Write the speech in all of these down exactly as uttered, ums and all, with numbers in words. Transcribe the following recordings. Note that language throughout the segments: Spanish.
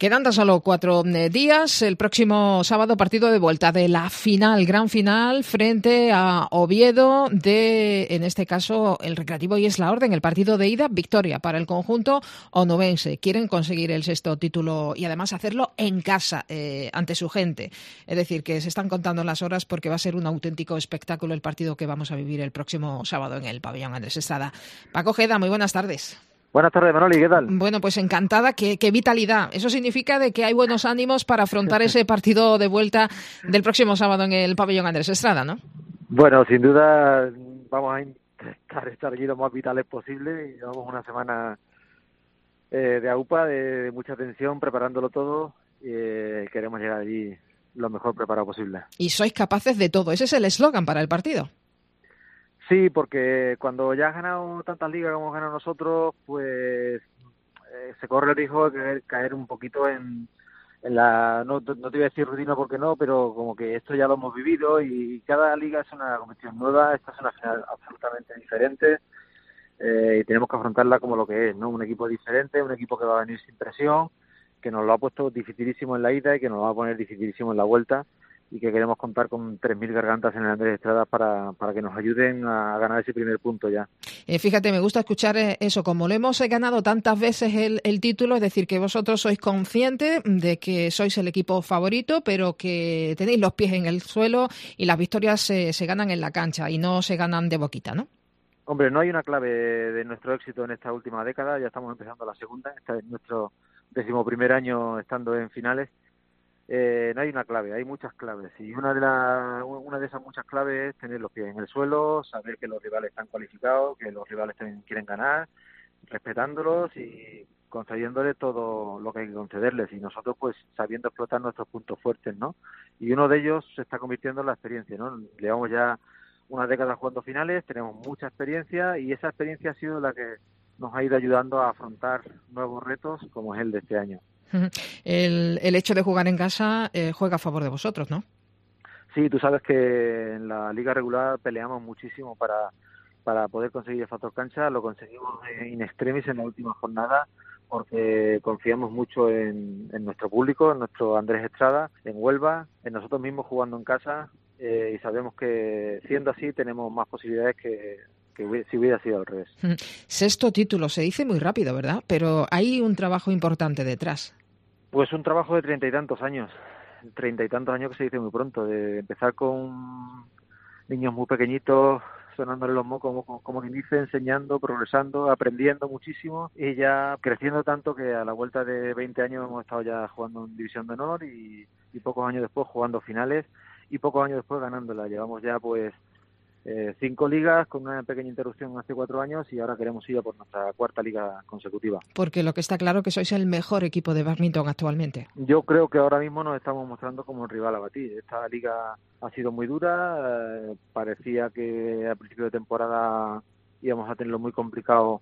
Quedan tan solo cuatro eh, días. El próximo sábado partido de vuelta de la final, gran final, frente a Oviedo de, en este caso, el Recreativo y es la Orden. El partido de ida, victoria para el conjunto onubense. Quieren conseguir el sexto título y además hacerlo en casa, eh, ante su gente. Es decir, que se están contando las horas porque va a ser un auténtico espectáculo el partido que vamos a vivir el próximo sábado en el pabellón Andrés Estrada. Paco Ojeda, muy buenas tardes. Buenas tardes, Manoli, ¿qué tal? Bueno, pues encantada, qué, qué vitalidad. Eso significa de que hay buenos ánimos para afrontar ese partido de vuelta del próximo sábado en el pabellón Andrés Estrada, ¿no? Bueno, sin duda vamos a intentar estar allí lo más vitales posible y llevamos una semana eh, de aupa, de, de mucha tensión, preparándolo todo y eh, queremos llegar allí lo mejor preparado posible. Y sois capaces de todo, ese es el eslogan para el partido. Sí, porque cuando ya has ganado tantas ligas como hemos ganado nosotros, pues eh, se corre el riesgo de caer, caer un poquito en, en la, no, no te voy a decir rutina porque no, pero como que esto ya lo hemos vivido y cada liga es una competición nueva, esta es una final absolutamente diferente eh, y tenemos que afrontarla como lo que es, ¿no? Un equipo diferente, un equipo que va a venir sin presión, que nos lo ha puesto dificilísimo en la ida y que nos lo va a poner dificilísimo en la vuelta, y que queremos contar con tres mil gargantas en el Andrés Estrada para, para que nos ayuden a ganar ese primer punto ya. Eh, fíjate, me gusta escuchar eso, como lo hemos ganado tantas veces el, el título, es decir, que vosotros sois conscientes de que sois el equipo favorito, pero que tenéis los pies en el suelo y las victorias se, se ganan en la cancha y no se ganan de boquita, ¿no? Hombre, no hay una clave de nuestro éxito en esta última década, ya estamos empezando la segunda, este es nuestro decimoprimer año estando en finales. Eh, no hay una clave, hay muchas claves y una de la, una de esas muchas claves es tener los pies en el suelo, saber que los rivales están cualificados, que los rivales también quieren ganar, respetándolos y concediéndoles todo lo que hay que concederles y nosotros pues sabiendo explotar nuestros puntos fuertes, ¿no? Y uno de ellos se está convirtiendo en la experiencia, ¿no? Llevamos ya una década jugando finales, tenemos mucha experiencia y esa experiencia ha sido la que nos ha ido ayudando a afrontar nuevos retos como es el de este año. El, el hecho de jugar en casa eh, juega a favor de vosotros, ¿no? Sí, tú sabes que en la liga regular peleamos muchísimo para, para poder conseguir el factor cancha. Lo conseguimos in extremis en la última jornada porque confiamos mucho en, en nuestro público, en nuestro Andrés Estrada, en Huelva, en nosotros mismos jugando en casa eh, y sabemos que siendo así tenemos más posibilidades que, que hubiera, si hubiera sido al revés. Sexto título, se dice muy rápido, ¿verdad? Pero hay un trabajo importante detrás. Pues un trabajo de treinta y tantos años, treinta y tantos años que se dice muy pronto, de empezar con niños muy pequeñitos, sonándole los mocos, como, como quien dice, enseñando, progresando, aprendiendo muchísimo y ya creciendo tanto que a la vuelta de veinte años hemos estado ya jugando en División de Honor y, y pocos años después jugando finales y pocos años después ganándola. Llevamos ya pues Eh, cinco ligas con una pequeña interrupción hace cuatro años y ahora queremos ir a por nuestra cuarta liga consecutiva. Porque lo que está claro es que sois el mejor equipo de bádminton actualmente. Yo creo que ahora mismo nos estamos mostrando como un rival a batir. Esta liga ha sido muy dura, eh, parecía que a principio de temporada íbamos a tenerlo muy complicado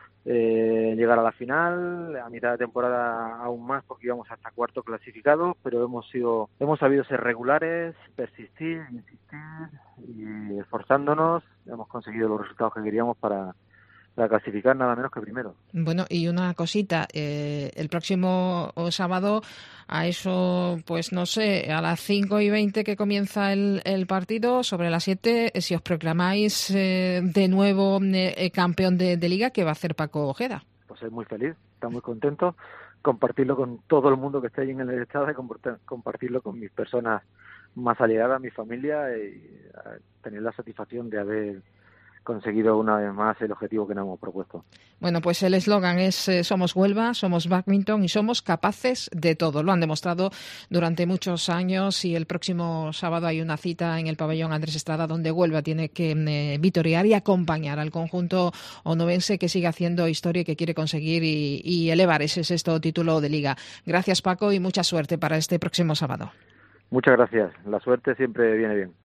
eh, llegar a la final, a mitad de temporada aún más porque íbamos hasta cuarto clasificados, pero hemos sido, hemos sabido ser regulares, persistir, insistir y esforzándonos, hemos conseguido los resultados que queríamos para, para clasificar nada menos que primero. Bueno, y una cosita, eh, el próximo sábado a eso, pues no sé, a las cinco y veinte que comienza el, el partido, sobre las siete, si os proclamáis eh, de nuevo eh, campeón de, de Liga, ¿qué va a hacer Paco Ojeda? Pues soy muy feliz, está muy contento, compartirlo con todo el mundo que esté ahí en el estado y compartirlo con mis personas más allegadas, mi familia y tener la satisfacción de haber conseguido una vez más el objetivo que nos hemos propuesto. Bueno, pues el eslogan es eh, somos Huelva, somos bádminton y somos capaces de todo. Lo han demostrado durante muchos años y el próximo sábado hay una cita en el pabellón Andrés Estrada donde Huelva tiene que eh, vitorear y acompañar al conjunto onubense que sigue haciendo historia y que quiere conseguir y, y elevar ese sexto título de Liga. Gracias, Paco, y mucha suerte para este próximo sábado. Muchas gracias. La suerte siempre viene bien.